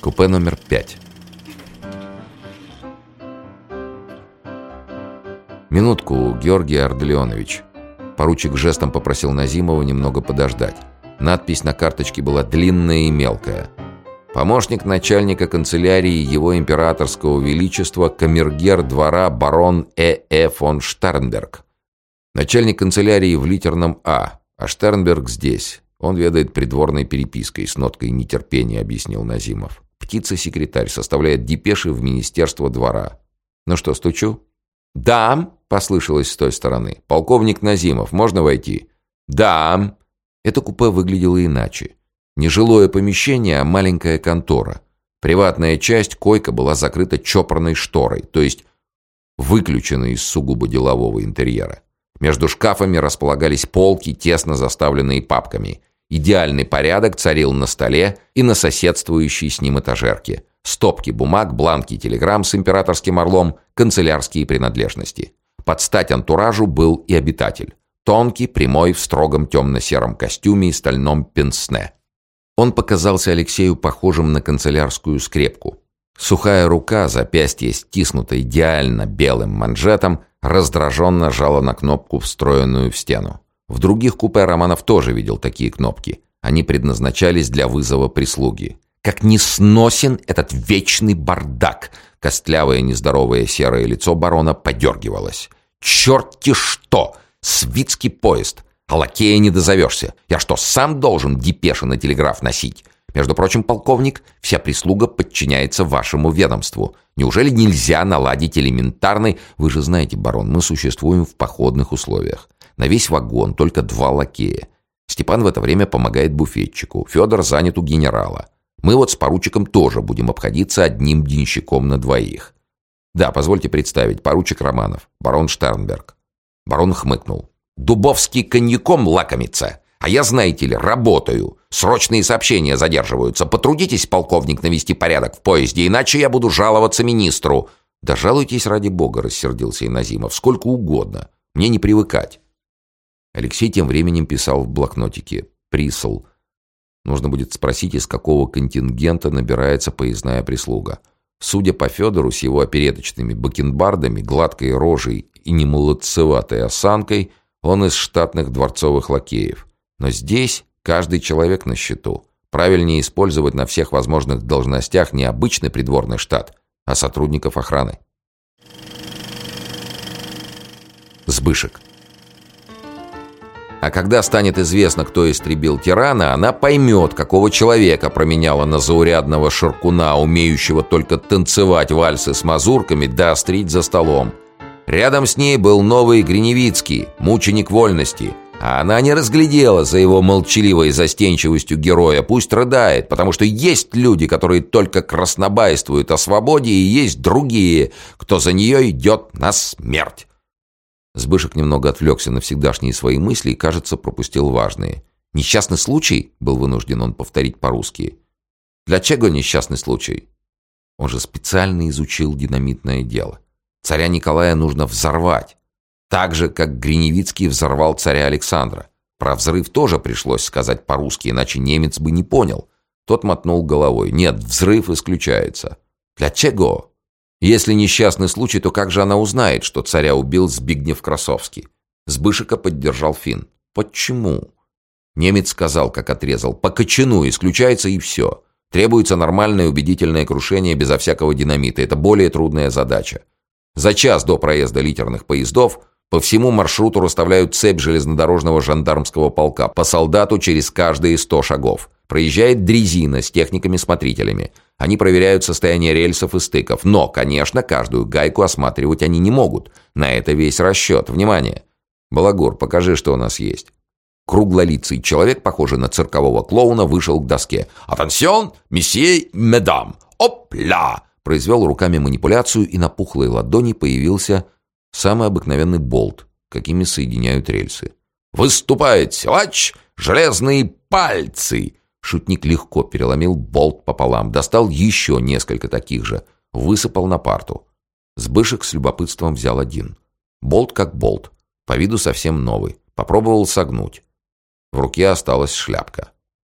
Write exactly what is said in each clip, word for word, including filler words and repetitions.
Купе номер пять. «Минутку, Георгий Арделеонович». Поручик жестом попросил Назимова немного подождать. Надпись на карточке была длинная и мелкая. «Помощник начальника канцелярии Его Императорского Величества, камергер двора барон Э Э фон Штернберг. Начальник канцелярии в литерном А, а Штернберг здесь. Он ведает придворной перепиской», — с ноткой нетерпения объяснил Назимов. «Птица-секретарь составляет депеши в Министерство двора. Ну что, стучу?» «Да», — послышалось с той стороны. «Полковник Назимов, можно войти?» «Да». Это купе выглядело иначе. Не жилое помещение, а маленькая контора. Приватная часть, койка, была закрыта чопорной шторой, то есть выключена из сугубо делового интерьера. Между шкафами располагались полки, тесно заставленные папками. Идеальный порядок царил на столе и на соседствующей с ним этажерке. Стопки бумаг, бланки телеграмм с императорским орлом, канцелярские принадлежности. Под стать антуражу был и обитатель. Тонкий, прямой, в строгом темно-сером костюме и стальном пенсне. Он показался Алексею похожим на канцелярскую скрепку. Сухая рука, запястье стиснуто идеально белым манжетом, раздраженно жала на кнопку, встроенную в стену. В других купе Романов тоже видел такие кнопки. Они предназначались для вызова прислуги. Как несносен этот вечный бардак! Костлявое нездоровое серое лицо барона подергивалось. «Черт-те что! Свитский поезд! А лакея не дозовешься! Я что, сам должен депеши на телеграф носить? Между прочим, полковник, вся прислуга подчиняется вашему ведомству. Неужели нельзя наладить элементарный... Вы же знаете, барон, мы существуем в походных условиях. На весь вагон только два лакея. Степан в это время помогает буфетчику. Федор занят у генерала. Мы вот с поручиком тоже будем обходиться одним денщиком на двоих. Да, позвольте представить, поручик Романов, барон Штернберг». Барон хмыкнул. «Дубовский коньяком лакомится. А я, знаете ли, работаю. Срочные сообщения задерживаются. Потрудитесь, полковник, навести порядок в поезде, иначе я буду жаловаться министру». «Да жалуйтесь ради бога», — рассердился Назимов. «Сколько угодно. Мне не привыкать». Алексей тем временем писал в блокнотике. «Присл. Нужно будет спросить, из какого контингента набирается поездная прислуга. Судя по Федору с его опереточными бакенбардами, гладкой рожей и немолодцеватой осанкой, он из штатных дворцовых лакеев. Но здесь каждый человек на счету. Правильнее использовать на всех возможных должностях не обычный придворный штат, а сотрудников охраны». Сбышек. А когда станет известно, кто истребил тирана, она поймет, какого человека променяла на заурядного шаркуна, умеющего только танцевать вальсы с мазурками да острить за столом. Рядом с ней был новый Гриневицкий, мученик вольности, а она не разглядела за его молчаливой застенчивостью героя. Пусть рыдает, потому что есть люди, которые только краснобайствуют о свободе, и есть другие, кто за нее идет на смерть. Сбышек немного отвлекся на всегдашние свои мысли и, кажется, пропустил важные. «Несчастный случай?» — был вынужден он повторить по-русски. «Для чего несчастный случай?» Он же специально изучил динамитное дело. Царя Николая нужно взорвать. Так же, как Гриневицкий взорвал царя Александра. Про взрыв тоже пришлось сказать по-русски, иначе немец бы не понял. Тот мотнул головой. «Нет, взрыв исключается». «Для чего?» Если несчастный случай, то как же она узнает, что царя убил Збигнев Красовский? Сбышека поддержал фин. «Почему?» Немец сказал, как отрезал. «По кочану исключается и все. Требуется нормальное убедительное крушение безо всякого динамита. Это более трудная задача. За час до проезда литерных поездов по всему маршруту расставляют цепь железнодорожного жандармского полка по солдату через каждые сто шагов. Проезжает дрезина с техниками-смотрителями. Они проверяют состояние рельсов и стыков. Но, конечно, каждую гайку осматривать они не могут. На это весь расчет. Внимание! Балагур, покажи, что у нас есть». Круглолицый человек, похожий на циркового клоуна, вышел к доске. «Атенсион, месье, медам! Опля!» Произвел руками манипуляцию, и на пухлой ладони появился самый обыкновенный болт, какими соединяют рельсы. «Выступает силач! Железные пальцы!» Шутник легко переломил болт пополам, достал еще несколько таких же, высыпал на парту. Сбышек с любопытством взял один. Болт как болт, по виду совсем новый. Попробовал согнуть. В руке осталась шляпка.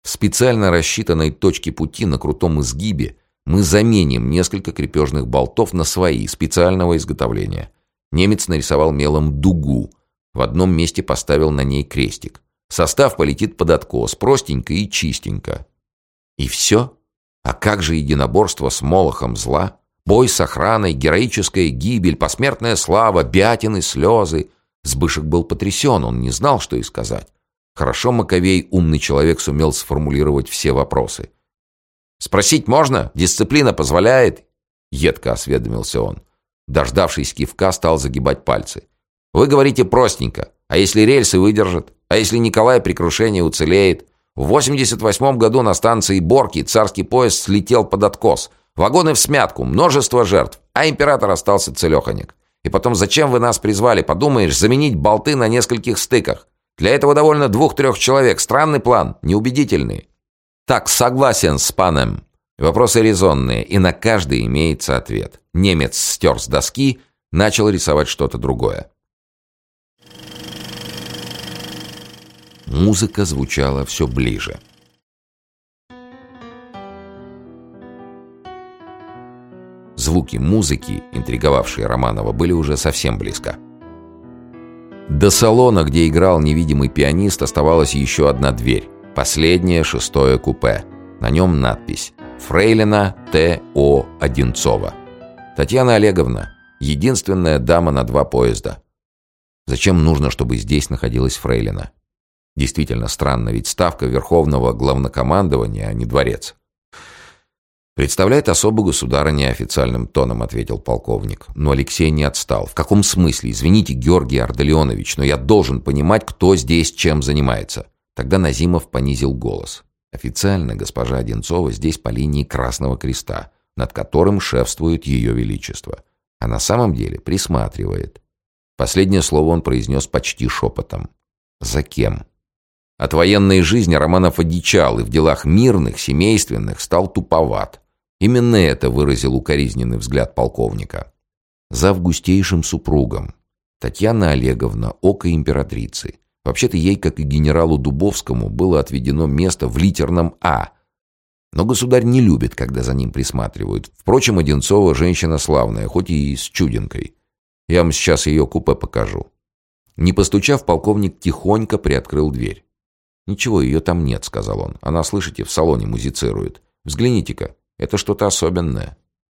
В специально рассчитанной точке пути на крутом изгибе мы заменим несколько крепежных болтов на свои, специального изготовления. Немец нарисовал мелом дугу. В одном месте поставил на ней крестик. Состав полетит под откос, простенько и чистенько. И все? А как же единоборство с молохом зла? Бой с охраной, героическая гибель, посмертная слава, бятины, слезы. Сбышек был потрясен, он не знал, что и сказать. Хорошо Маковей, умный человек, сумел сформулировать все вопросы. «Спросить можно? Дисциплина позволяет?» Едко осведомился он. Дождавшись кивка, стал загибать пальцы. «Вы говорите простенько. А если рельсы выдержат? А если Николай при крушении уцелеет? В восемьдесят восьмом году на станции Борки царский поезд слетел под откос. Вагоны всмятку, множество жертв, а император остался целеханек. И потом, зачем вы нас призвали? Подумаешь, заменить болты на нескольких стыках. Для этого довольно двух-трех человек. Странный план, неубедительный». «Так, согласен с паном. Вопросы резонные, и на каждый имеется ответ». Немец стер с доски, начал рисовать что-то другое. Музыка звучала все ближе. Звуки музыки, интриговавшие Романова, были уже совсем близко. До салона, где играл невидимый пианист, оставалась еще одна дверь. Последнее, шестое купе. На нем надпись «Фрейлина Т О Одинцова». Татьяна Олеговна, единственная дама на два поезда. Зачем нужно, чтобы здесь находилась фрейлина? Действительно странно, ведь ставка Верховного Главнокомандования, а не дворец. «Представляет особу государыня», — официальным тоном ответил полковник. Но Алексей не отстал. «В каком смысле? Извините, Георгий Ардалионович, но я должен понимать, кто здесь чем занимается». Тогда Назимов понизил голос. «Официально госпожа Одинцова здесь по линии Красного Креста, над которым шефствует ее величество. А на самом деле присматривает». Последнее слово он произнес почти шепотом. «За кем?» От военной жизни Романов одичал и в делах мирных, семейственных стал туповат. Именно это выразил укоризненный взгляд полковника. За августейшим супругом. Татьяна Олеговна, око императрицы. Вообще-то ей, как и генералу Дубовскому, было отведено место в литерном «А». Но государь не любит, когда за ним присматривают. Впрочем, Одинцова женщина славная, хоть и с чудинкой. Я вам сейчас ее купе покажу. Не постучав, полковник тихонько приоткрыл дверь. «Ничего, ее там нет», — сказал он. «Она, слышите, в салоне музицирует. Взгляните-ка, это что-то особенное».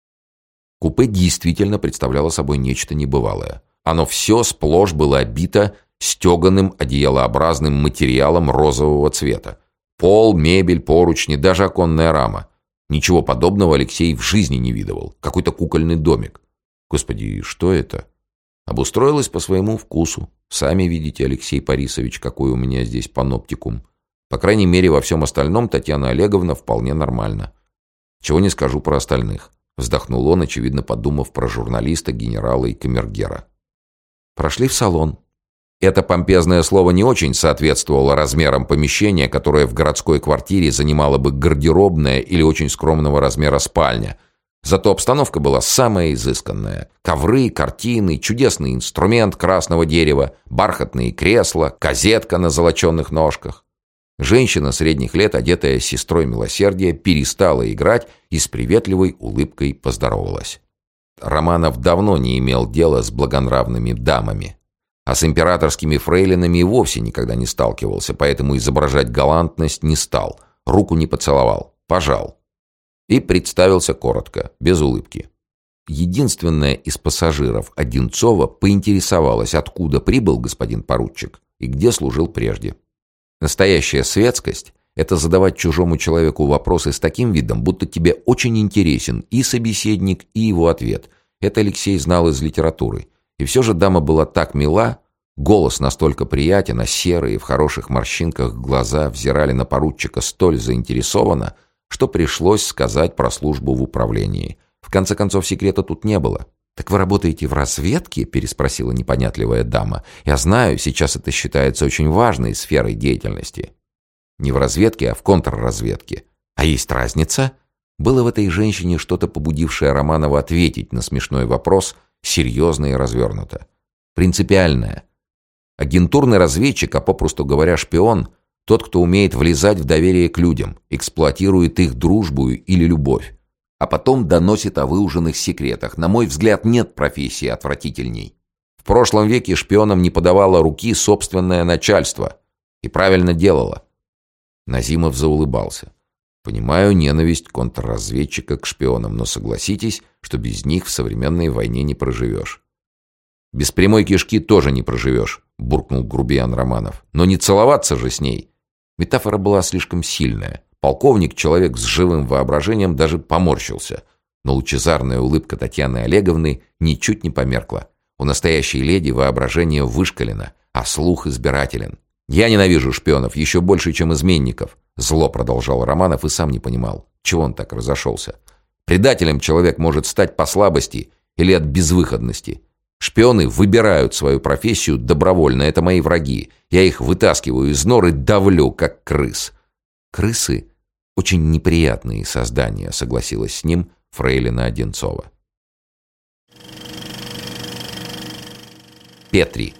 Купе действительно представляло собой нечто небывалое. Оно все сплошь было обито стеганым одеялообразным материалом розового цвета. Пол, мебель, поручни, даже оконная рама. Ничего подобного Алексей в жизни не видывал. Какой-то кукольный домик. Господи, что это? Обустроилась по своему вкусу. Сами видите, Алексей Борисович, какой у меня здесь паноптикум. По крайней мере, во всем остальном Татьяна Олеговна вполне нормально. Чего не скажу про остальных. Вздохнул он, очевидно подумав про журналиста, генерала и камергера. Прошли в салон. Это помпезное слово не очень соответствовало размерам помещения, которое в городской квартире занимало бы гардеробная или очень скромного размера спальня. Зато обстановка была самая изысканная. Ковры, картины, чудесный инструмент красного дерева, бархатные кресла, козетка на золоченных ножках. Женщина средних лет, одетая сестрой милосердия, перестала играть и с приветливой улыбкой поздоровалась. Романов давно не имел дела с благонравными дамами. А с императорскими фрейлинами и вовсе никогда не сталкивался, поэтому изображать галантность не стал, руку не поцеловал, пожал. И представился коротко, без улыбки. Единственная из пассажиров, Одинцова, поинтересовалась, откуда прибыл господин поручик и где служил прежде. Настоящая светскость — это задавать чужому человеку вопросы с таким видом, будто тебе очень интересен и собеседник, и его ответ. Это Алексей знал из литературы. И все же дама была так мила, голос настолько приятен, а серые в хороших морщинках глаза взирали на поручика столь заинтересованно, что пришлось сказать про службу в управлении. В конце концов, секрета тут не было. «Так вы работаете в разведке?» – переспросила непонятливая дама. «Я знаю, сейчас это считается очень важной сферой деятельности». Не в разведке, а в контрразведке. А есть разница? Было в этой женщине что-то, побудившее Романова ответить на смешной вопрос серьезно и развернуто. Принципиальное. Агентурный разведчик, а попросту говоря шпион, Тот, кто умеет влезать в доверие к людям, эксплуатирует их дружбу или любовь, а потом доносит о выуженных секретах. На мой взгляд, нет профессии отвратительней. В прошлом веке шпионам не подавало руки собственное начальство. И правильно делало. Назимов заулыбался. Понимаю ненависть контрразведчика к шпионам, но согласитесь, что без них в современной войне не проживешь. Без прямой кишки тоже не проживешь, буркнул грубиян Романов. Но не целоваться же с ней. Метафора была слишком сильная. Полковник, человек с живым воображением, даже поморщился. Но лучезарная улыбка Татьяны Олеговны ничуть не померкла. У настоящей леди воображение вышкалено, а слух избирателен. «Я ненавижу шпионов еще больше, чем изменников», — зло продолжал Романов и сам не понимал, чего он так разошелся. «Предателем человек может стать по слабости или от безвыходности. Шпионы выбирают свою профессию добровольно, это мои враги. Я их вытаскиваю из нор и давлю, как крыс». «Крысы — очень неприятные создания», — согласилась с ним фрейлина Одинцова. Петри.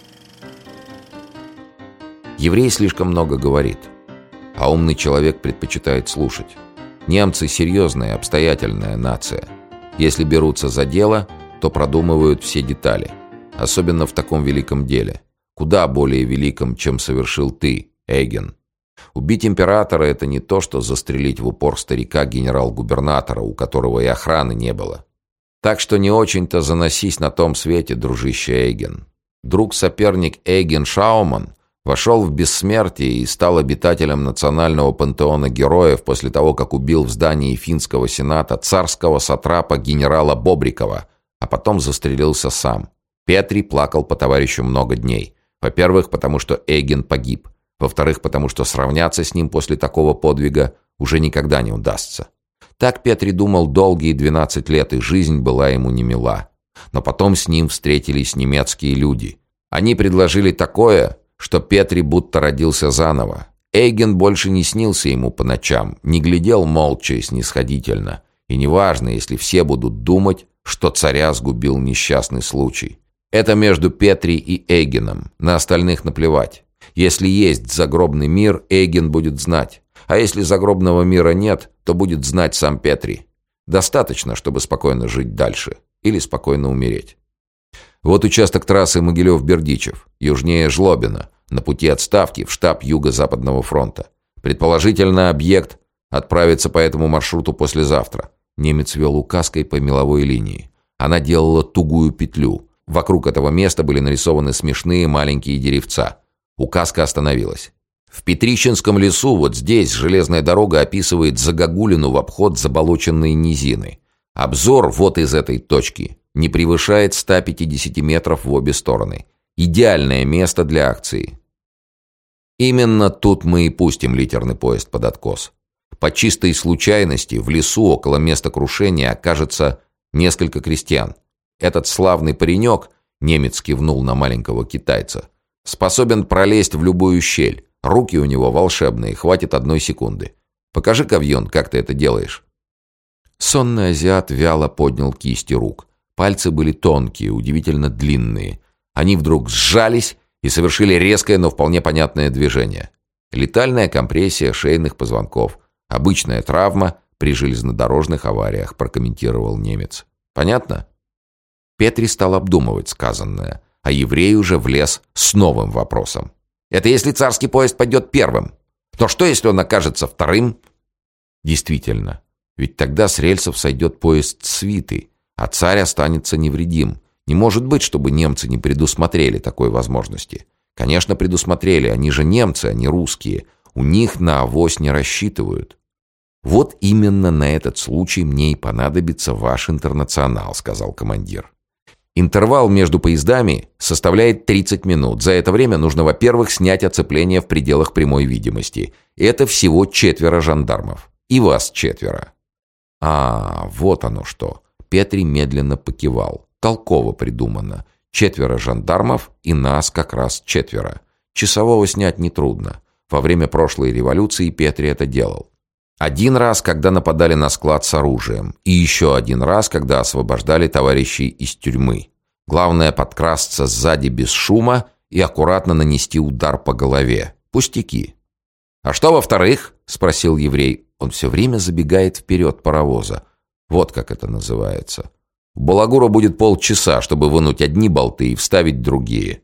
Еврей слишком много говорит, а умный человек предпочитает слушать. Немцы — серьезная, обстоятельная нация. Если берутся за дело, то продумывают все детали. Особенно в таком великом деле. Куда более великом, чем совершил ты, Эйген. Убить императора — это не то, что застрелить в упор старика генерал-губернатора, у которого и охраны не было. Так что не очень-то заносись на том свете, дружище Эйген. Друг-соперник Эйген Шауман вошел в бессмертие и стал обитателем национального пантеона героев после того, как убил в здании финского сената царского сатрапа генерала Бобрикова, а потом застрелился сам. Петри плакал по товарищу много дней. Во-первых, потому что Эйген погиб. Во-вторых, потому что сравняться с ним после такого подвига уже никогда не удастся. Так Петри думал долгие двенадцать лет, и жизнь была ему немила. Но потом с ним встретились немецкие люди. Они предложили такое, что Петри будто родился заново. Эйген больше не снился ему по ночам, не глядел молча и снисходительно. И неважно, если все будут думать, что царя сгубил несчастный случай. Это между Петри и Эйгеном, на остальных наплевать. Если есть загробный мир, Эйген будет знать. А если загробного мира нет, то будет знать сам Петри. Достаточно, чтобы спокойно жить дальше. Или спокойно умереть. Вот участок трассы Могилев-Бердичев, южнее Жлобина, на пути отставки в штаб Юго-Западного фронта. Предположительно, объект отправится по этому маршруту послезавтра. Немец вел указкой по меловой линии. Она делала тугую петлю. Вокруг этого места были нарисованы смешные маленькие деревца. Указка остановилась. В Петрищенском лесу, вот здесь, железная дорога описывает загогулину в обход заболоченной низины. Обзор вот из этой точки не превышает ста пятидесяти метров в обе стороны. Идеальное место для акции. Именно тут мы и пустим литерный поезд под откос. По чистой случайности в лесу около места крушения окажется несколько крестьян. Этот славный паренек, немец кивнул на маленького китайца, способен пролезть в любую щель. Руки у него волшебные, хватит одной секунды. Покажи-ка, Вьон, как ты это делаешь. Сонный азиат вяло поднял кисти рук. Пальцы были тонкие, удивительно длинные. Они вдруг сжались и совершили резкое, но вполне понятное движение. Летальная компрессия шейных позвонков. Обычная травма при железнодорожных авариях, прокомментировал немец. Понятно? Петри стал обдумывать сказанное, а еврей уже влез с новым вопросом. Это если царский поезд пойдет первым. Но что, если он окажется вторым? Действительно. Ведь тогда с рельсов сойдет поезд свиты, а царь останется невредим. Не может быть, чтобы немцы не предусмотрели такой возможности. Конечно, предусмотрели, они же немцы, они русские. У них на авось не рассчитывают. Вот именно на этот случай мне и понадобится ваш интернационал, сказал командир. Интервал между поездами составляет тридцать минут. За это время нужно, во-первых, снять оцепление в пределах прямой видимости. Это всего четверо жандармов. И вас четверо. А, вот оно что. Петри медленно покивал. Толково придумано. Четверо жандармов и нас как раз четверо. Часового снять нетрудно. Во время прошлой революции Петри это делал. Один раз, когда нападали на склад с оружием. И еще один раз, когда освобождали товарищей из тюрьмы. Главное подкрасться сзади без шума и аккуратно нанести удар по голове. Пустяки. «А что во-вторых?» — спросил еврей. Он все время забегает вперед паровоза. Вот как это называется. У балагура будет полчаса, чтобы вынуть одни болты и вставить другие.